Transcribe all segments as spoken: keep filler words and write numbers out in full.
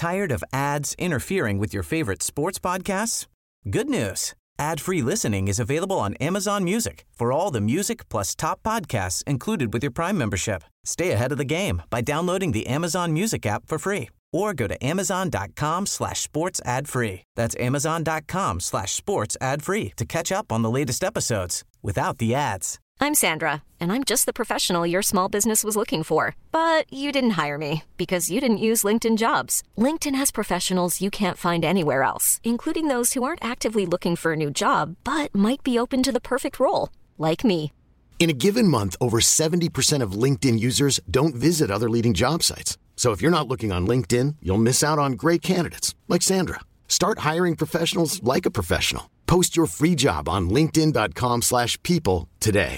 Tired of ads interfering with your favorite sports podcasts? Good news. Ad-free listening is available on Amazon Music for all the music plus top podcasts included with your Prime membership. Stay ahead of the game by downloading the Amazon Music app for free or go to amazon.com slash sports ad free. That's amazon.com slash sports ad free to catch up on the latest episodes without the ads. I'm Sandra, and I'm just the professional your small business was looking for. But you didn't hire me because you didn't use LinkedIn Jobs. LinkedIn has professionals you can't find anywhere else, including those who aren't actively looking for a new job, but might be open to the perfect role, like me. In a given month, over seventy percent of LinkedIn users don't visit other leading job sites. So if you're not looking on LinkedIn, you'll miss out on great candidates like Sandra. Start hiring professionals like a professional. Post your free job on linkedin.com slash people today.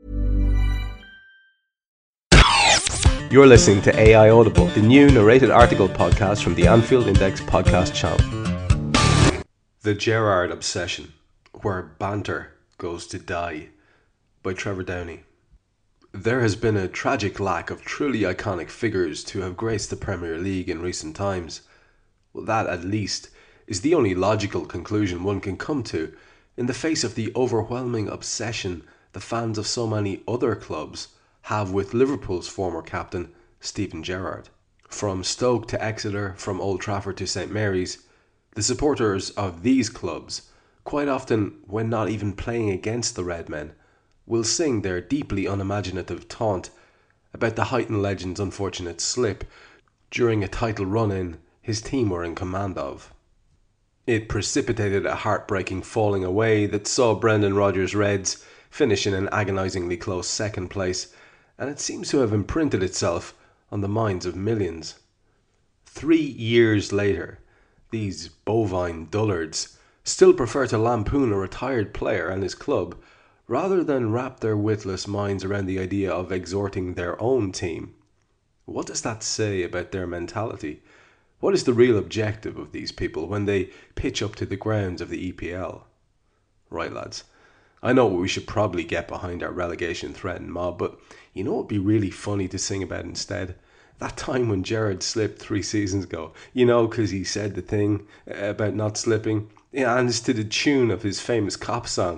You're listening to A I Audible, the new narrated article podcast from the Anfield Index podcast channel. The Gerrard Obsession, Where Banter Goes to Die, by Trevor Downey. There has been a tragic lack of truly iconic figures to have graced the Premier League in recent times. Well, that, at least, is the only logical conclusion one can come to in the face of the overwhelming obsession the fans of so many other clubs have with Liverpool's former captain, Steven Gerrard. From Stoke to Exeter, from Old Trafford to St Mary's, the supporters of these clubs, quite often when not even playing against the Red Men, will sing their deeply unimaginative taunt about the Heighton legend's unfortunate slip during a title run-in his team were in command of. It precipitated a heartbreaking falling away that saw Brendan Rodgers' Reds finish in an agonisingly close second place, and it seems to have imprinted itself on the minds of millions. Three years later, these bovine dullards still prefer to lampoon a retired player and his club rather than wrap their witless minds around the idea of exhorting their own team. What does that say about their mentality? What is the real objective of these people when they pitch up to the grounds of the E P L? Right, lads, I know we should probably get behind our relegation threatened mob, but you know what would be really funny to sing about instead? That time when Gerrard slipped three seasons ago. You know, because he said the thing about not slipping. Yeah, and it's to the tune of his famous cop song.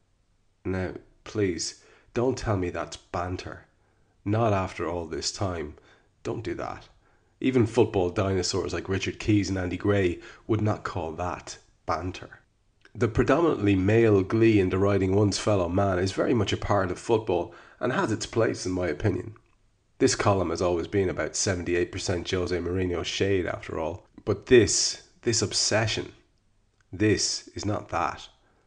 Now, please, don't tell me that's banter. Not after all this time. Don't do that. Even football dinosaurs like Richard Keys and Andy Gray would not call that banter. The predominantly male glee in deriding one's fellow man is very much a part of football and has its place, in my opinion. This column has always been about seventy-eight percent Jose Mourinho shade, after all. But this, this obsession, this is not that.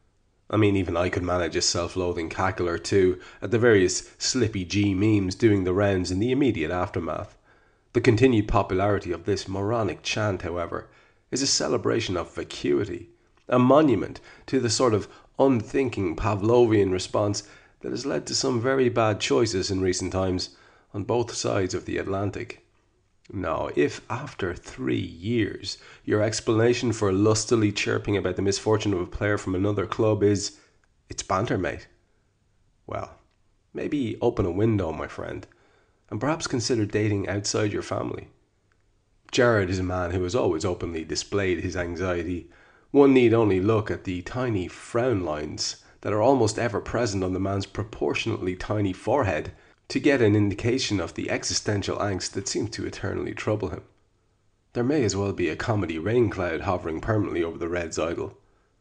I mean, even I could manage a self-loathing cackle or two at the various Slippy G memes doing the rounds in the immediate aftermath. The continued popularity of this moronic chant, however, is a celebration of vacuity, a monument to the sort of unthinking Pavlovian response that has led to some very bad choices in recent times on both sides of the Atlantic. Now, if after three years your explanation for lustily chirping about the misfortune of a player from another club is, it's banter, mate, well, maybe open a window, my friend, and perhaps consider dating outside your family. Gerrard is a man who has always openly displayed his anxiety. One need only look at the tiny frown lines that are almost ever present on the man's proportionately tiny forehead to get an indication of the existential angst that seems to eternally trouble him. There may as well be a comedy rain cloud hovering permanently over the Reds' idol.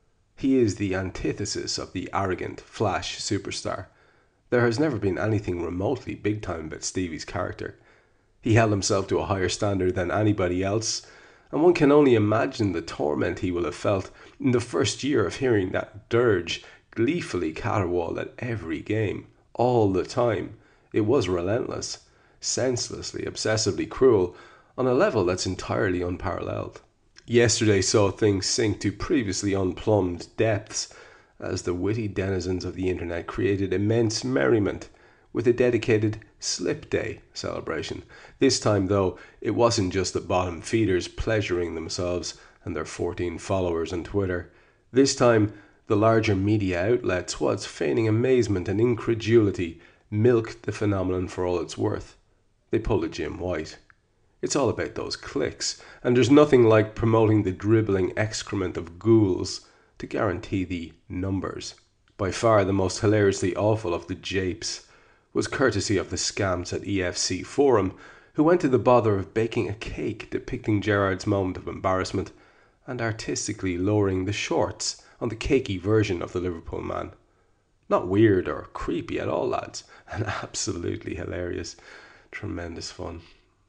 He is the antithesis of the arrogant, flash superstar. There has never been anything remotely big-time about Stevie's character. He held himself to a higher standard than anybody else, and one can only imagine the torment he will have felt in the first year of hearing that dirge gleefully caterwaul at every game, all the time. It was relentless, senselessly, obsessively cruel, on a level that's entirely unparalleled. Yesterday saw things sink to previously unplumbed depths, as the witty denizens of the internet created immense merriment with a dedicated Slip Day celebration. This time, though, it wasn't just the bottom feeders pleasuring themselves and their fourteen followers on Twitter. This time, the larger media outlets, whilst feigning amazement and incredulity, milked the phenomenon for all it's worth. They pulled a Jim White. It's all about those clicks, and there's nothing like promoting the dribbling excrement of ghouls to guarantee the numbers. By far the most hilariously awful of the japes was courtesy of the scamps at E F C Forum, who went to the bother of baking a cake depicting Gerrard's moment of embarrassment and artistically lowering the shorts on the cakey version of the Liverpool man. Not weird or creepy at all, lads, and absolutely hilarious. Tremendous fun.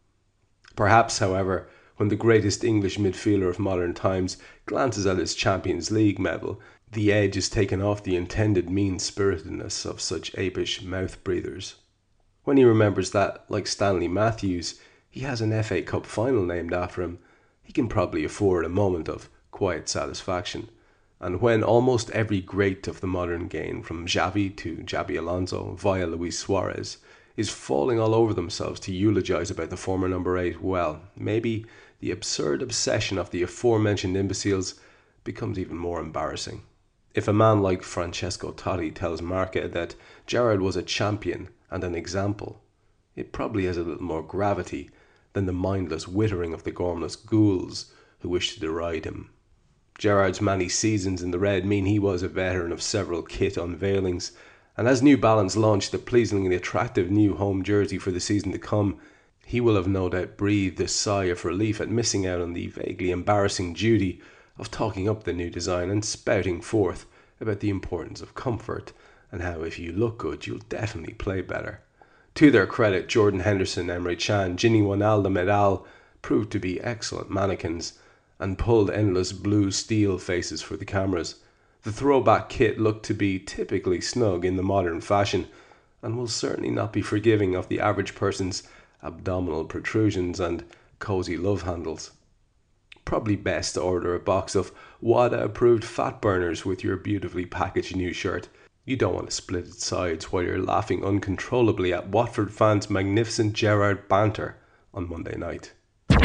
Perhaps, however, when the greatest English midfielder of modern times glances at his Champions League medal, the edge is taken off the intended mean-spiritedness of such apish mouth-breathers. When he remembers that, like Stanley Matthews, he has an F A Cup final named after him, he can probably afford a moment of quiet satisfaction. And when almost every great of the modern game, from Xavi to Xabi Alonso via Luis Suarez, is falling all over themselves to eulogise about the former number eight, well, maybe the absurd obsession of the aforementioned imbeciles becomes even more embarrassing. If a man like Francesco Totti tells Marca that Gerrard was a champion and an example, it probably has a little more gravity than the mindless wittering of the gormless ghouls who wish to deride him. Gerrard's many seasons in the red mean he was a veteran of several kit unveilings, and as New Balance launched the pleasingly attractive new home jersey for the season to come, he will have no doubt breathed a sigh of relief at missing out on the vaguely embarrassing duty of talking up the new design and spouting forth about the importance of comfort and how if you look good you'll definitely play better. To their credit, Jordan Henderson, Emre Can, Gini Wijnaldum et al. Proved to be excellent mannequins and pulled endless blue steel faces for the cameras. The throwback kit looked to be typically snug in the modern fashion and will certainly not be forgiving of the average person's abdominal protrusions and cosy love handles. Probably best to order a box of WADA approved fat burners with your beautifully packaged new shirt. You don't want to split its sides while you're laughing uncontrollably at Watford fans' magnificent Gerrard banter on Monday night.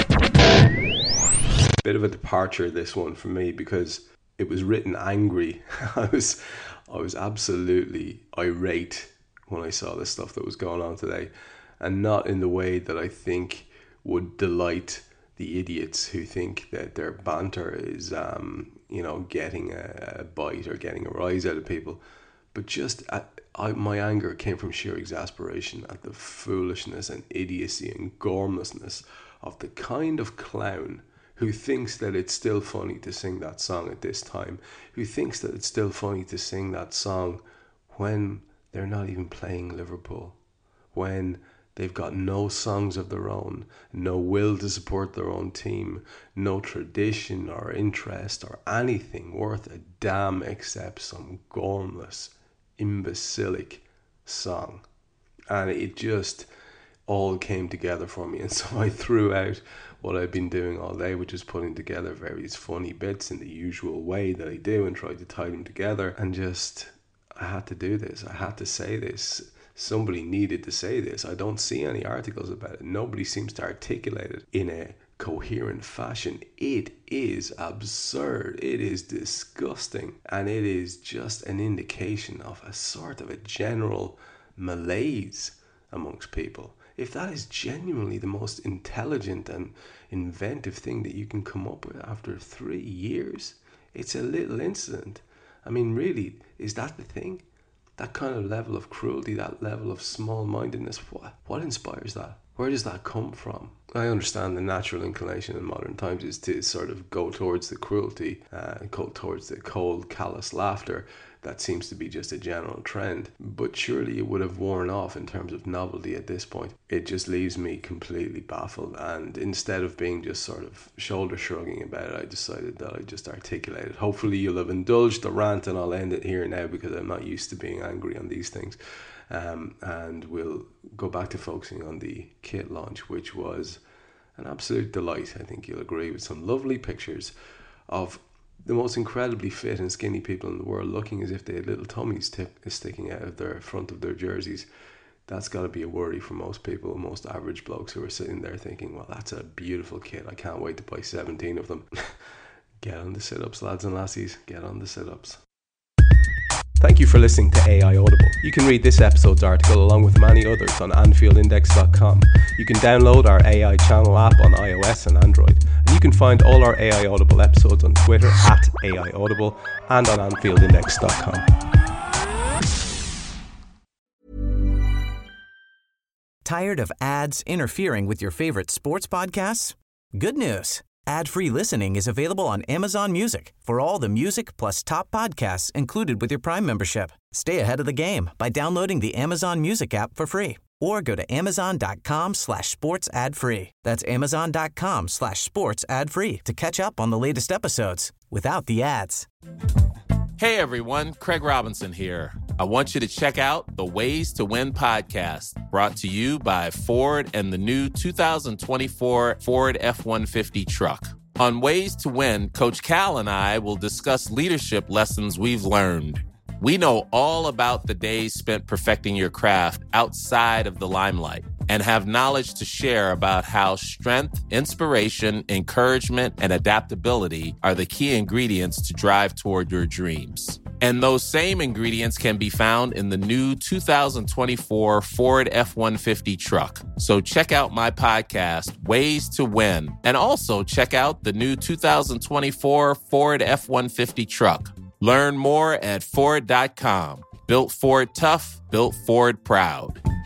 Bit of a departure this one for me because it was written angry. I was I was absolutely irate when I saw the stuff that was going on today, and not in the way that I think would delight the idiots who think that their banter is um, you know, getting a, a bite or getting a rise out of people. But just at, I, my anger came from sheer exasperation at the foolishness and idiocy and gormlessness of the kind of clown who thinks that it's still funny to sing that song at this time, who thinks that it's still funny to sing that song when they're not even playing Liverpool, when they've got no songs of their own, no will to support their own team, no tradition or interest or anything worth a damn except some gormless, imbecilic song. And it just all came together for me, and so I threw out what I've been doing all day, which is putting together various funny bits in the usual way that I do and try to tie them together, and just I had to do this, I had to say this. Somebody needed to say this. I don't see any articles about it. Nobody seems to articulate it in a coherent fashion. It is absurd. It is disgusting. And it is just an indication of a sort of a general malaise amongst people. If that is genuinely the most intelligent and inventive thing that you can come up with after three years, it's a little incident. I mean, really, is that the thing? That kind of level of cruelty, that level of small-mindedness, what, what inspires that? Where does that come from? I understand the natural inclination in modern times is to sort of go towards the cruelty, uh, go towards the cold, callous laughter. That seems to be just a general trend. But surely it would have worn off in terms of novelty at this point. It just leaves me completely baffled. And instead of being just sort of shoulder shrugging about it, I decided that I'd just articulate it. Hopefully you'll have indulged the rant, and I'll end it here now because I'm not used to being angry on these things. Um, and we'll go back to focusing on the kit launch, which was an absolute delight. I think you'll agree, with some lovely pictures of the most incredibly fit and skinny people in the world looking as if they had little tummies tip, sticking out of their front of their jerseys. That's got to be a worry for most people, most average blokes who are sitting there thinking, well, that's a beautiful kit. I can't wait to buy seventeen of them. Get on the sit-ups, lads and lassies. Get on the sit-ups. Thank you for listening to A I Audible. You can read this episode's article along with many others on Anfield Index dot com. You can download our A I channel app on iOS and Android. And you can find all our A I Audible episodes on Twitter at A I Audible and on Anfield Index dot com. Tired of ads interfering with your favorite sports podcasts? Good news. Ad-free listening is available on Amazon Music for all the music plus top podcasts included with your Prime membership. Stay ahead of the game by downloading the Amazon Music app for free or go to amazon.com slash sports ad free. That's amazon.com slash sports ad free to catch up on the latest episodes without the ads. Hey everyone, Craig Robinson here. I want you to check out the Ways to Win podcast, brought to you by Ford and the new two thousand twenty-four Ford F one fifty truck. On Ways to Win, Coach Cal and I will discuss leadership lessons we've learned. We know all about the days spent perfecting your craft outside of the limelight and have knowledge to share about how strength, inspiration, encouragement, and adaptability are the key ingredients to drive toward your dreams. And those same ingredients can be found in the new two thousand twenty-four Ford F one fifty truck. So check out my podcast, Ways to Win, and also check out the new two thousand twenty-four Ford F one fifty truck. Learn more at Ford dot com. Built Ford tough, built Ford proud.